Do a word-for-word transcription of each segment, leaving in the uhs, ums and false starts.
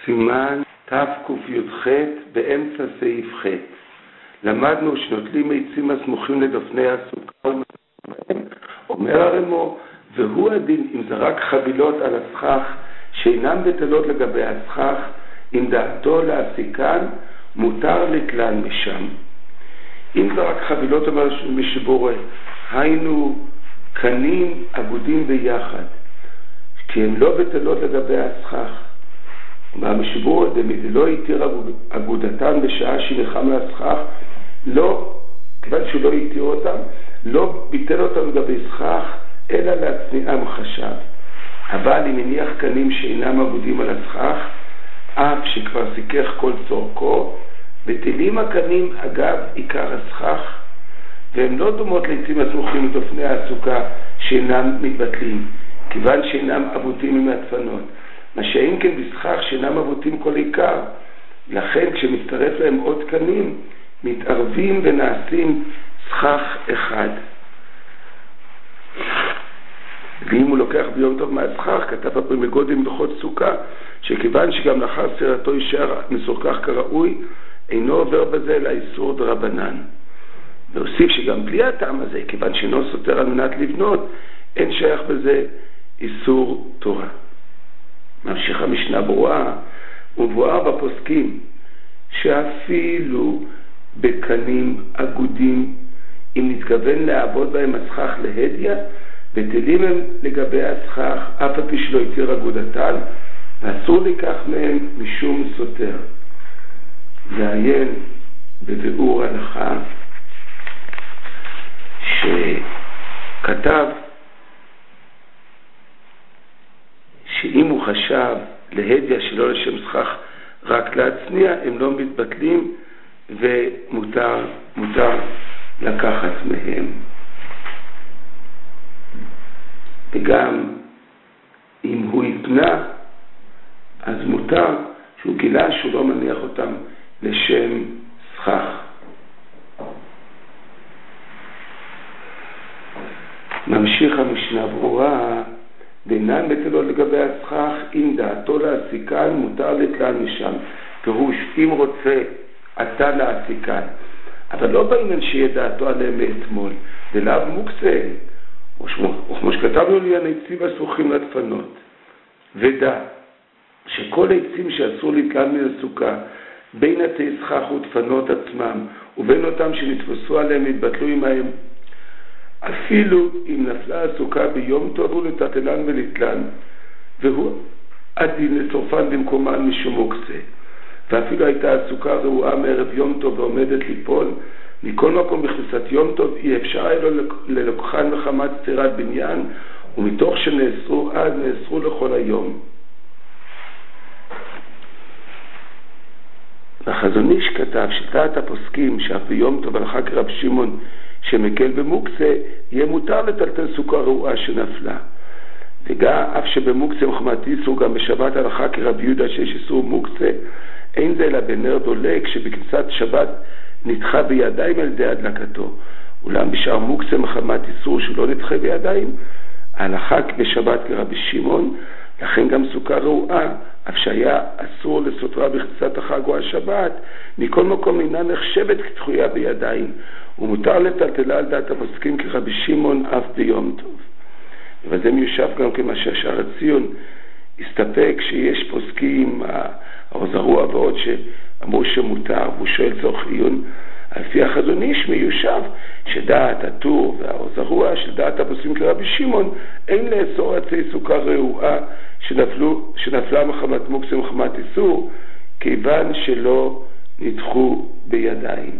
סימן תק"ח באמצע סעיף ח'. למדנו שנוטלים עצים הסמוכים לדפני הסוכה, אומר הרמו, והוא הדין אם זה רק חבילות על הסכך שאינם בטלות לגבי הסכך, אם דעתו להפסיקן מותר לכלל משם. אם זה רק חבילות אומר משבורה, היינו קנים אגודים ביחד, כי הם לא בטלות לגבי הסכך. מהמשבור דמי לא יתיר אגודתן בשעה שנחם להסכך, לא, כיוון שהוא לא יתיר אותם, לא ביטל אותם לגבי סכך, אלא להצניעם חשב. אבל אם מניח קנים שאינם אגודים על הסכך, אף שכבר סיכך כל צורכו, בטלים הקנים אגב עיקר הסכך, והם לא דומות לעצים הסמוכים לדפני הסוכה שאינם מתבטלים, כיוון שאינם אבותים עם הדפנות. מה שאין כן בסכך שאינם אבותים כל עיקר, לכן כשמצטרף להם עוד קנים, מתערבים ונעשים סכך אחד. ואם הוא לוקח ביום טוב מהסכך, כתב הפרימגודים בלכות סוכה, שכיוון שגם לאחר סרטו יישאר מסוכך כראוי, אינו עובר בזה אלא איסור דרבנן. והוסיף שגם בלי הטעם הזה, כיוון שאינו סותר על מנת לבנות, אין שייך בזה איסור תורה. ממשיך המשנה ברורה, ומבואר בפוסקים, שאפילו בקנים אגודים, אם נתכוון לעבוד בהם הסכך להדיה, בטלים הם לגבי הסכך, אף על פי שלא יתיר אגודתן, ואסור לקח מהם משום סותר. ועיין בביאור הלכה שכתב שאם הוא חשב להדיה שלא לשם סכך רק להצניע, הם לא מתבטלים ומותר מותר לקחת מהם. וגם אם הוא יתנה, אז מותר שהוא גילה שהוא לא מניח אותם לשם סכך. ממשיך המשנה ברורה, דינן בטלות לגבי הסכך, אם דעתו להעסיקן מותר לכלל משם. פירוש, אם רוצה אתה להעסיקן, אבל לא בעניין שיהיה דעתו עליהם מאתמול, דלאו מוקצה, וכמו שכתבנו לי העצים הסמוכים לדפנות, ודע שכל העצים שאסור להתלל מן הסוכה, בין עתי סכך ודפנות עצמם, ובין אותם שנתפסו עליהם התבטלו עמהם, אפילו אם נפלה הסוכה ביום טוב הוא לטלטלן ולטלן, והוא עדין לצורפן במקומן משום מוקצה. ואפילו הייתה הסוכה ראויה מערב יום טוב ועומדת ליפול, מכל מקום בכניסת יום טוב אי אפשר היה לו ללוקחן מחמת סתירת בניין, ומתוך שנאסרו עד נאסרו לכל היום. החזון איש כתב שדעת הפוסקים שאף ביום טוב הלכה כרב שמעון שמקל במוקצה, יהיה מותר לטלטל סוכה ראויה שנפלה. וגם אף שבמוקצה מחמת איסור, גם בשבת הלכה כרב יהודה שיש איסור מוקצה, אין זה אלא בנר דולק שבכניסת שבת נדחה בידיים על ידי הדלקתו. אולם בשאר מוקצה מחמת איסור שלא נדחה בידיים, ההלכה בשבת כרבי שמעון, לכן גם סוכה ראויה, אף שהיה אסור לסותרה בכניסת החג או השבת, מכל מקום אינה נחשבת כתחויה בידיים, ומותר לטלטלה על דעת הפוסקים כרבי שמעון אף ביום טוב. וזה מיושב גם כמה שהשאר הציון הסתפק שיש פוסקים, האוזרוע ועוד שאמרו שמותר, והוא שואל צורך עיון, על פי החזון איש מיושב שדעת הטור והאוזרוע של דעת הפוסקים כרבי שמעון אין לאסור עצי סוכה ראויה שנפלו, שנפלה מחמת מוקצה מחמת איסור, כיוון שלא נדחו בידיים.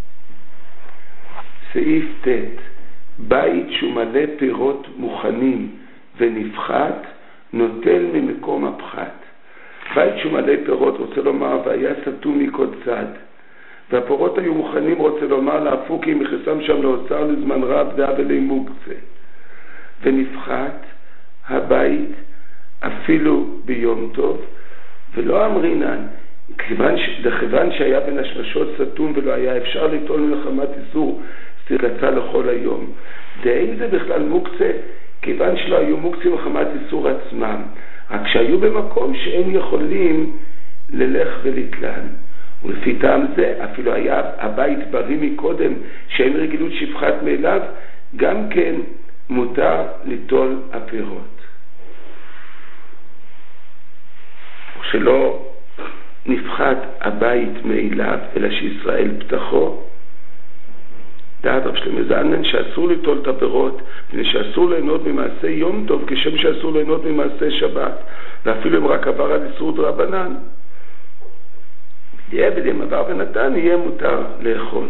סעיף ט', בית שהוא מלא פירות מוכנים ונפחת, נוטל ממקום הפחת. בית שהוא מלא פירות רוצה לומר והיה סתום מכל צד, והפירות היו מוכנים רוצה לומר להפוך כי מכסם שם לאוצר לזמן רב דעה ולי מוקצה. ונפחת הבית אפילו ביום טוב, ולא אמרינן, כיוון, ש... כיוון שהיה בין השמשות סתום ולא היה אפשר לטעול מלחמת איסור סתירתה לכל היום. דאין זה בכלל מוקצה, כיוון שלא היו מוקצים מחמת איסור עצמם, רק שהיו במקום שהם יכולים ללך ולתלן. ולפי טעם זה, אפילו היה הבית בריא מקודם, שאין רגילות שפחת מאליו, גם כן מותר ליטול הפירות. שלא נפחת הבית מאליו, אלא שישראל פתחו. דעת רב שלמה זלמן שאסור ליטול את הפירות, ושאסור ליהנות ממעשה יום טוב, כשם שאסור ליהנות ממעשה שבת, ואפילו אם רק עבר על איסור דרבנן. בדיעבד אם עבר ונתן, יהיה מותר לאכול.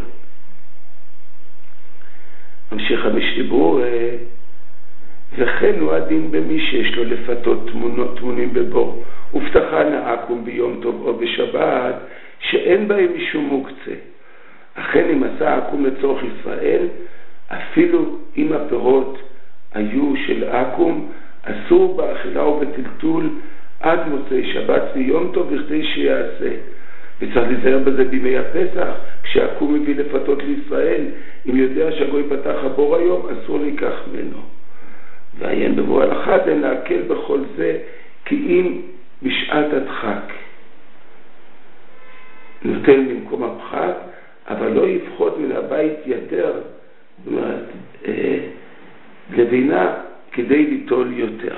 ממשיך המשנה ברורה, וכן הוא הדין במי שיש לו לפתות תמונות תמונים בבור, ופתחה נעקום ביום טוב או בשבת, שאין בהם משום מוקצה. אכן אם עשה עקום לצורך ישראל, אפילו אם הפירות היו של עקום, אסור באכילה ובטלטול עד מוצאי שבת ויום טוב בכדי שיעשה. וצריך להיזהר בזה בימי הפסח, כשעקום מביא לפתות לישראל, אם יודע שהגוי פתח הבור היום, אסור להיקח ממנו. ועיין בבוא הלכה, אין להקל בכל זה, כי אם בשעת הדחק נוטל במקום הפחת, אבל לא יפחות מן הבית יתר, זאת אומרת, אה, לבינה כדי ליטול יותר.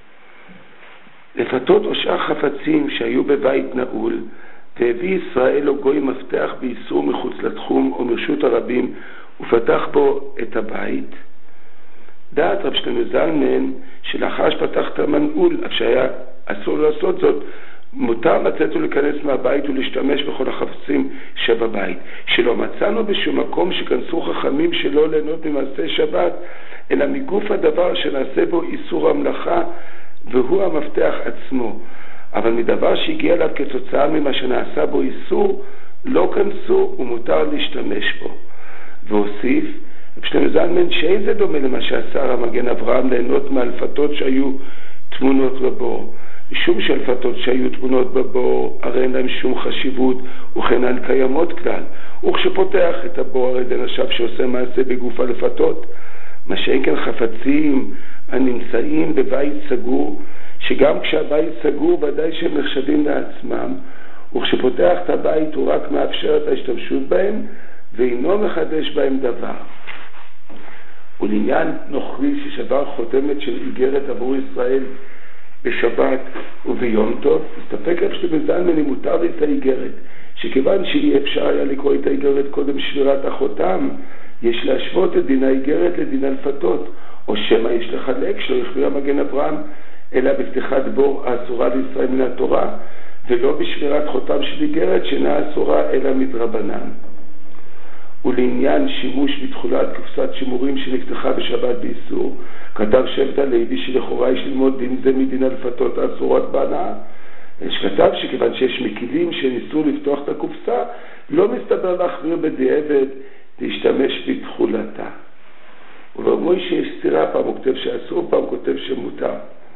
לפתות או שאר חפצים שהיו בבית נעול, והביא ישראל או גוי מפתח באיסור מחוץ לתחום או מרשות הרבים, ופתח בו את הבית. דעת רב שלמה זלמן, שלאחר שפתח את המנעול, אף שהיה אסור לעשות זאת, מותר לצאת ולהיכנס מהבית ולהשתמש בכל החפצים שבבית. שלא מצאנו בשום מקום שכנסו חכמים שלא ליהנות ממעשה שבת, אלא מגוף הדבר שנעשה בו איסור המלאכה, והוא המפתח עצמו. אבל מדבר שהגיע אליו כתוצאה ממה שנעשה בו איסור, לא כנסו ומותר להשתמש בו. והוסיף, רב שלמה זלמן, שאין זה דומה למה שעשה המגן אברהם ליהנות מאלפתות שהיו תמונות בבור. משום שאלפתות שהיו תמונות בבור, הרי אין להם שום חשיבות, וכן קיימות כלל. וכשפותח את הבור, הרי זה נחשב שעושה מעשה בגוף אלפתות. מה שאין כן חפצים הנמצאים בבית סגור, שגם כשהבית סגור ודאי שהם נחשבים לעצמם, וכשפותח את הבית הוא רק מאפשר את ההשתמשות בהם, ואינו מחדש בהם דבר. ולעניין נוכרי ששבר חותמת של איגרת עבור ישראל בשבת וביום טוב, הסתפק רב שלמה זלמן אם מותר לי את האיגרת, שכיוון שאי אפשר היה לקרוא את האיגרת קודם שבירת החותם, יש להשוות את דין האיגרת לדין אלפתות, או שמא יש לחלק שלא יכביר המגן אברהם, אלא בפתיחת בור האסורה לישראל מן התורה, ולא בשבירת חותם של איגרת שאינה אסורה אלא מדרבנן. ולעניין שימוש בתחולת קופסת שימורים שנפתחה בשבת באיסור, כתב שבט הלוי שלכאורה יש ללמוד דין זה מדין אלפתות האסורות בהנאה, שכתב שכיוון שיש מקילים שניסו לפתוח את הקופסה, לא מסתבר להחמיר בדיעבד להשתמש בתחולתה. ובמוי שיש סתירה, פעם הוא כותב שאסור, פעם הוא כותב שמותר.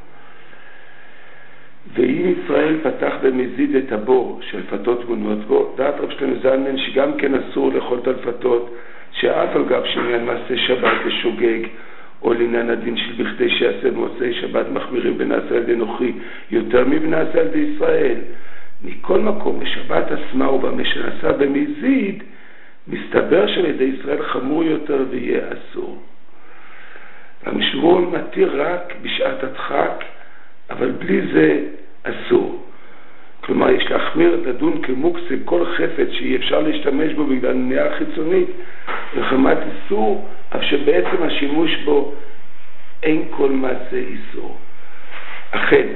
ואם ישראל פתח במזיד את הבור של אלפתות תמונות בו, דעת רב שלמה זלמן שגם כן אסור לאכול את אלפתות, שאף על גב שעניין מעשה שבת לשוגג, או לעניין הדין של בכדי שיעשה במוצאי שבת מחמירים בנעשה על ידי נוכרי יותר מבנעשה על ידי ישראל. מכל מקום, בשבת עצמה ובמה שנעשה במזיד, מסתבר שעל ידי ישראל חמור יותר ויהיה אסור. המשמעון מתיר רק בשעת הדחק, אבל בלי זה אסור. כלומר, יש להחמיר לדון כמוקצה כל חפץ שאי אפשר להשתמש בו בגלל מניעה חיצונית, לחמת איסור, אף שבעצם השימוש בו אין כל מעשה איסור. אכן,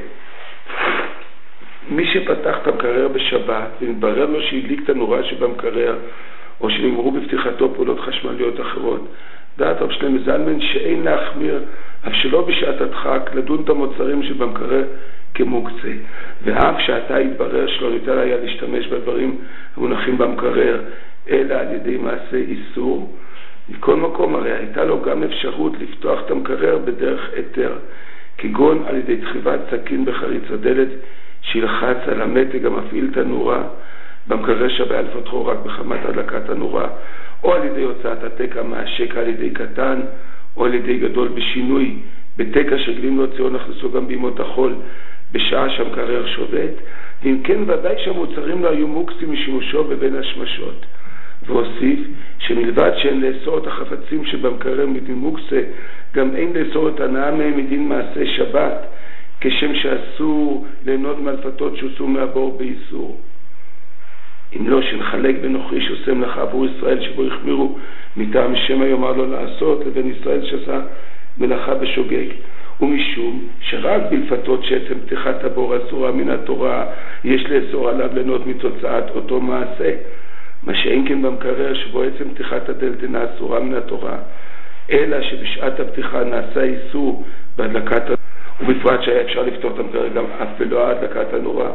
מי שפתח את המקרר בשבת ומתברר לו שהדליק את הנורה שבמקרר, או שנגמרו בפתיחתו פעולות חשמליות אחרות, דעת רב שלמה זלמן שאין להחמיר, אף שלא בשעת הדחק, לדון את המוצרים שבמקרר כמוקצה. ואף שעתה התברר שלא ניתן היה להשתמש בדברים המונחים במקרר, אלא על ידי מעשה איסור. מכל מקום הרי הייתה לו גם אפשרות לפתוח את המקרר בדרך היתר, כגון על ידי דחיבת סכין בחריץ הדלת, שילחץ על המתג המפעיל את הנורה במקרר שבעל פתחו רק בחמת הדלקת הנורה, או על ידי הוצאת התקע מהשקע על ידי קטן, או על ידי גדול בשינוי בתקע שגלים להוציאו נכנסו גם בימות החול בשעה שהמקרר שובת. ואם כן ודאי שהמוצרים לא היו מוקצים משימושו בבין השמשות. והוסיף שמלבד שאין לאסור את החפצים שבמקרר מדין מוקצה, גם אין לאסור את הנאה מהם מדין מעשה שבת, כשם שאסור ליהנות מאלפתות שהוצאו מהבור באיסור. אם לא שנחלק בין נוכרי שעושה מלאכה עבור ישראל שבו החמירו מטעם שם יאמר לו לעשות, לבין ישראל שעשה מלאכה בשוגג. ומשום שרק בלפתות שעצם פתיחת הבור אסורה מן התורה, יש לאסור עליו ליהנות מתוצאת אותו מעשה, מה שאין כן במקרר שבו עצם פתיחת הדלת אינה אסורה מן התורה, אלא שבשעת הפתיחה נעשה איסור בהדלקת הנורה, ובפרט שהיה אפשר לפתוח את המקרר גם אף ולא הדלקת הנורה,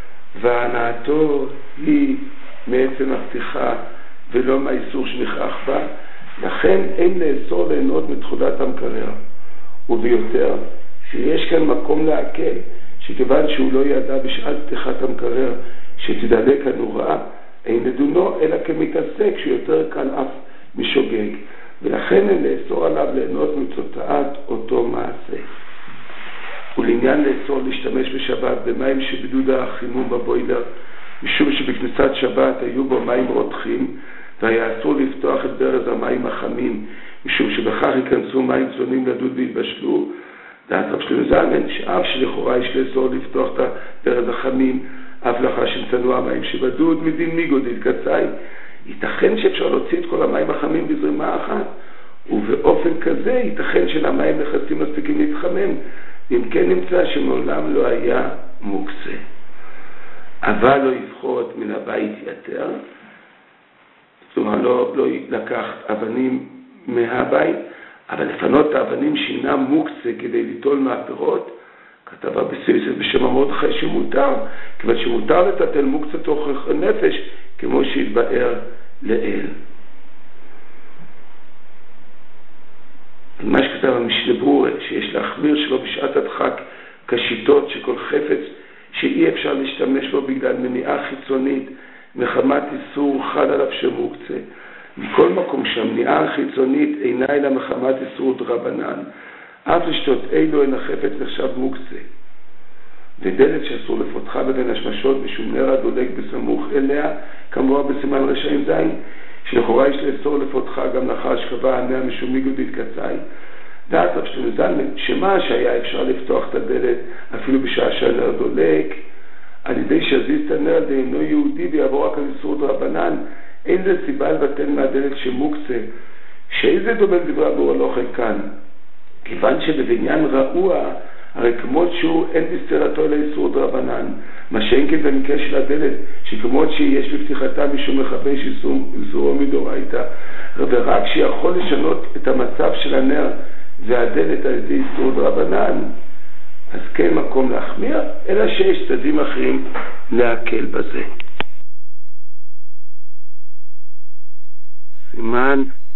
והנאתו היא מעצם הפתיחה ולא מהאיסור שנכרח בה, לכן אין לאסור ליהנות מתחולת המקרר. וביותר שיש כאן מקום להקל, שכיוון שהוא לא ידע בשעת פתיחת המקרר שתדלק הנורה, אין לדונו אלא כמתעסק שיותר קל אף משוגג, ולכן אין לאסור עליו ליהנות מתוצאת אותו מעשה. ולעניין לאסור להשתמש בשבת במים שבדוד החימום בבוילר, משום שבכניסת שבת היו בו מים רותחים, והיה אסור לפתוח את ברז המים החמים, משום שבכך ייכנסו מים צוננים לדוד והתבשלו. דעת רב שלמה זלמן, שאף שלכאורה יש לאסור לפתוח את הברז החמים, אף לאחר שנתנו המים שבדוד מדין מיגו דלקצאי, ייתכן שאפשר להוציא את כל המים החמים בזרימה אחת, ובאופן כזה ייתכן שלמים נכנסים מספיקים להתחמם, אם כן נמצא שמעולם לא היה מוקצה. אבל לא יפחות מן הבית יתר, זאת אומרת לא, לא לקח אבנים מהבית, אבל לפנות את האבנים שאינם מוקצה כדי ליטול מהפירות, כתבה בסייסס בשם המרדכי שמותר, כיוון שמותר לטטל מוקצה תוך נפש, כמו שהתבאר לאל. מה שכתב המשנה ברורה, שיש להחמיר שלו בשעת הדחק כשיטות שכל חפץ שאי אפשר להשתמש בו בגלל מניעה חיצונית מחמת איסור חל עליו שמוקצה. מכל מקום שהמניעה החיצונית אינה אלא מחמת איסור דרבנן, אף לשתות אילו אין החפץ נחשב מוקצה. ודלת שאסור לפותחה בבין השמשות בשום נר הדולק בסמוך אליה, כמובן בסימן רשעים זין, שלכאורה יש לאסור לפותחה גם לאחר שקבע הנר משום מיגו דלקצאי. דעת רב שלמה זלמן, שמה שהיה אפשר לפתוח את הדלת אפילו בשעה שהנר דולק, על ידי שיזיז את הנר דאינו יהודי ויעבור רק על איסור דרבנן, אין זה סיבה לבטל מהדלת שמוקצה, שאיזה דומה דברי הבור הלוך כאן. כיוון שבבניין רעוע, הרי כמות שהוא אין בסתירתו אלא איסור דרבנן, מה שאין כן במקרה של הדלת, שכמות שיש בפתיחתה משום מחבש איסורו מדאורייתא, ורק שיכול לשנות את המצב של הנר והדלת על ידי איסור דרבנן, אז כן מקום להחמיר, אלא שיש צדדים אחרים להקל בזה. סימן